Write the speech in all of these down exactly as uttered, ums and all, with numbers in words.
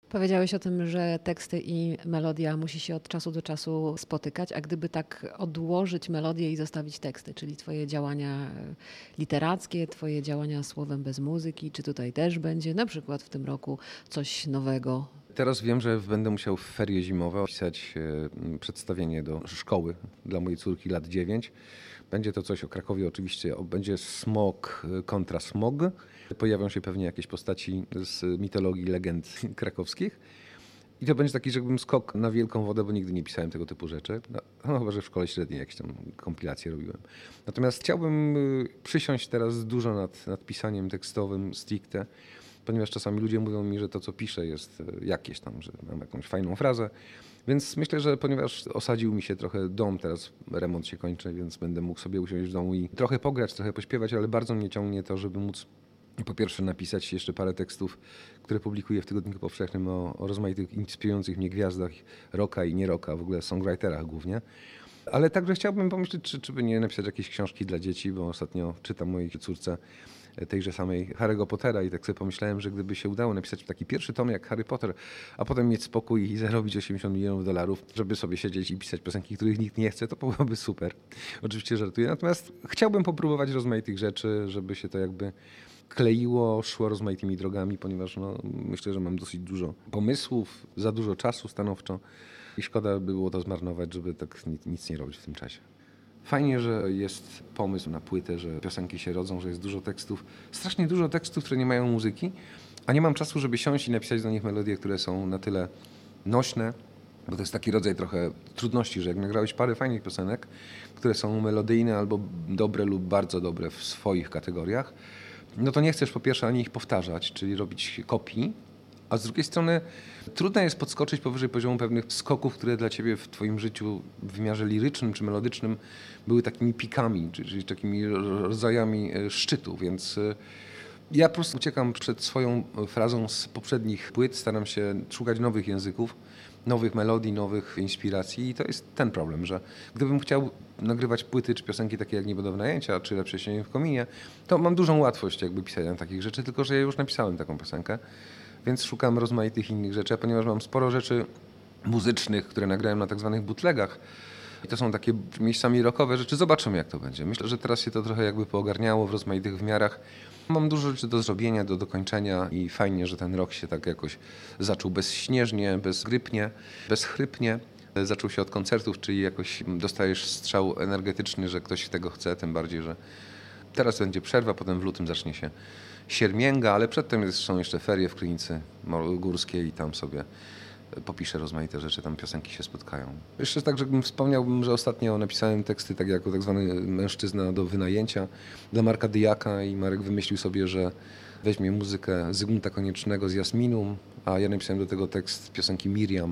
Powiedziałeś o tym, że teksty i melodia musi się od czasu do czasu spotykać, a gdyby tak odłożyć melodię i zostawić teksty, czyli twoje działania e, literackie, twoje działania słowem bez muzyki, czy tutaj też będzie na przykład w tym roku coś nowego? Teraz wiem, że będę musiał w ferie zimowe pisać e, przedstawienie do szkoły dla mojej córki lat dziewięć. Będzie to coś o Krakowie oczywiście, o- będzie smog e, kontra smog. Pojawią się pewnie jakieś postaci z mitologii, legend krakowskich. I to będzie taki, rzekłbym, skok na wielką wodę, bo nigdy nie pisałem tego typu rzeczy. No, no chyba, że w szkole średniej jakieś tam kompilacje robiłem. Natomiast chciałbym y, przysiąść teraz dużo nad, nad pisaniem tekstowym stricte, ponieważ czasami ludzie mówią mi, że to, co piszę, jest y, jakieś tam, że mam jakąś fajną frazę. Więc myślę, że ponieważ osadził mi się trochę dom, teraz remont się kończy, więc będę mógł sobie usiąść w domu i trochę pograć, trochę pośpiewać, ale bardzo mnie ciągnie to, żeby móc po pierwsze napisać jeszcze parę tekstów, które publikuję w Tygodniku Powszechnym o, o rozmaitych inspirujących mnie gwiazdach rocka i nie rocka, w ogóle songwriterach głównie. Ale także chciałbym pomyśleć, czy, czy by nie napisać jakieś książki dla dzieci, bo ostatnio czytam mojej córce tejże samej Harry'ego Pottera i tak sobie pomyślałem, że gdyby się udało napisać taki pierwszy tom jak Harry Potter, a potem mieć spokój i zarobić osiemdziesiąt milionów dolarów, żeby sobie siedzieć i pisać piosenki, których nikt nie chce, to byłoby super. Oczywiście żartuję. Natomiast chciałbym popróbować rozmaitych rzeczy, żeby się to jakby kleiło, szło rozmaitymi drogami, ponieważ no, myślę, że mam dosyć dużo pomysłów, za dużo czasu stanowczo i szkoda by było to zmarnować, żeby tak nic, nic nie robić w tym czasie. Fajnie, że jest pomysł na płytę, że piosenki się rodzą, że jest dużo tekstów, strasznie dużo tekstów, które nie mają muzyki, a nie mam czasu, żeby siąść i napisać do nich melodie, które są na tyle nośne, bo to jest taki rodzaj trochę trudności, że jak nagrałeś parę fajnych piosenek, które są melodyjne albo dobre lub bardzo dobre w swoich kategoriach, no to nie chcesz po pierwsze ani ich powtarzać, czyli robić kopii, a z drugiej strony trudno jest podskoczyć powyżej poziomu pewnych skoków, które dla ciebie w twoim życiu w wymiarze lirycznym czy melodycznym były takimi pikami, czyli takimi rodzajami e, szczytu, więc e, ja po prostu uciekam przed swoją frazą z poprzednich płyt, staram się szukać nowych języków, nowych melodii, nowych inspiracji i to jest ten problem, że gdybym chciał nagrywać płyty czy piosenki takie jak Nie będą najęcia, czy Lepsze siedzenie w kominie, to mam dużą łatwość jakby pisania takich rzeczy, tylko że ja już napisałem taką piosenkę, więc szukam rozmaitych innych rzeczy, a ponieważ mam sporo rzeczy muzycznych, które nagrałem na tak zwanych bootlegach, i to są takie miejscami rockowe rzeczy. Zobaczymy, jak to będzie. Myślę, że teraz się to trochę jakby poogarniało w rozmaitych wymiarach. Mam dużo rzeczy do zrobienia, do dokończenia i fajnie, że ten rok się tak jakoś zaczął bezśnieżnie, bezgrypnie, bezchrypnie. Zaczął się od koncertów, czyli jakoś dostajesz strzał energetyczny, że ktoś tego chce, tym bardziej, że teraz będzie przerwa, potem w lutym zacznie się siermięga, ale przedtem jest- są jeszcze ferie w Krynicy Górskiej i tam sobie popiszę rozmaite rzeczy, tam piosenki się spotkają. Jeszcze tak, żebym wspomniałbym, że ostatnio napisałem teksty tak jako tak zwany mężczyzna do wynajęcia dla Marka Dyjaka i Marek wymyślił sobie, że weźmie muzykę Zygmunta Koniecznego z Jasminum, a ja napisałem do tego tekst piosenki Miriam,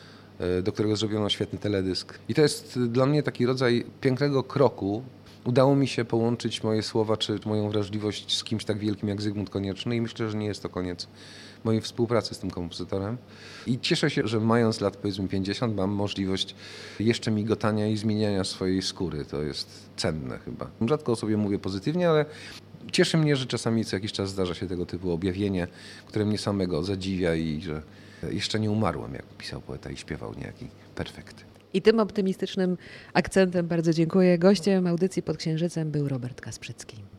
e, do którego zrobiono świetny teledysk. I to jest dla mnie taki rodzaj pięknego kroku. Udało mi się połączyć moje słowa czy moją wrażliwość z kimś tak wielkim jak Zygmunt Konieczny i myślę, że nie jest to koniec mojej współpracy z tym kompozytorem. I cieszę się, że mając lat powiedzmy pięćdziesiąt mam możliwość jeszcze migotania i zmieniania swojej skóry. To jest cenne chyba. Rzadko o sobie mówię pozytywnie, ale cieszy mnie, że czasami co jakiś czas zdarza się tego typu objawienie, które mnie samego zadziwia i że jeszcze nie umarłem, jak pisał poeta i śpiewał niejaki perfekt. I tym optymistycznym akcentem bardzo dziękuję. Gościem audycji Pod Księżycem był Robert Kasprzycki.